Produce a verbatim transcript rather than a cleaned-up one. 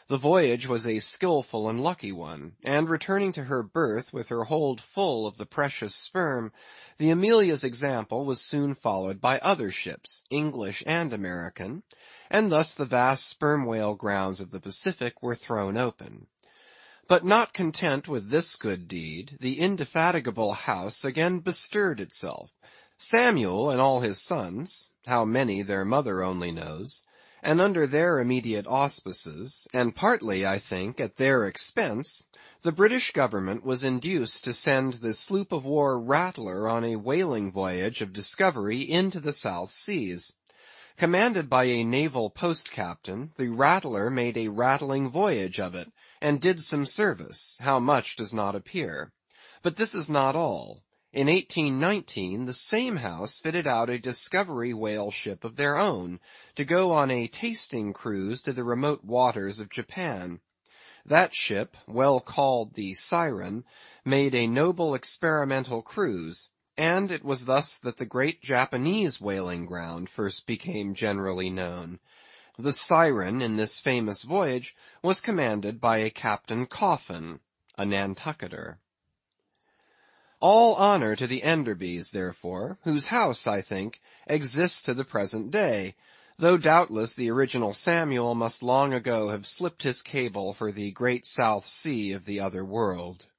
The voyage was a skilful and lucky one, and returning to her berth with her hold full of the precious sperm, the Amelia's example was soon followed by other ships, English and American, and thus the vast sperm whale grounds of the Pacific were thrown open. But not content with this good deed, the indefatigable house again bestirred itself. Samuel and all his sons, how many their mother only knows, and under their immediate auspices, and partly, I think, at their expense, the British government was induced to send the sloop of war Rattler on a whaling voyage of discovery into the South Seas. Commanded by a naval post captain, the Rattler made a rattling voyage of it, and did some service, how much does not appear. But this is not all. In eighteen nineteen, the same house fitted out a discovery whale ship of their own, to go on a tasting cruise to the remote waters of Japan. That ship, well called the Siren, made a noble experimental cruise, and it was thus that the great Japanese whaling ground first became generally known. The Siren in this famous voyage was commanded by a Captain Coffin, a Nantucketer. All honor to the Enderbys, therefore, whose house, I think, exists to the present day, though doubtless the original Samuel must long ago have slipped his cable for the great South Sea of the other world.